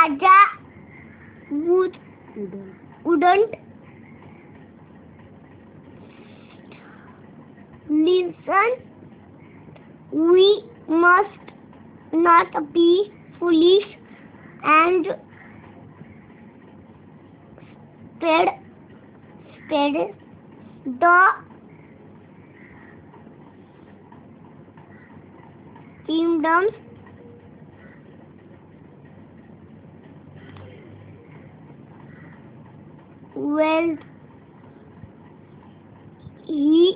Raja wouldn't listen. We must not be foolish and spread the kingdom's wealth. He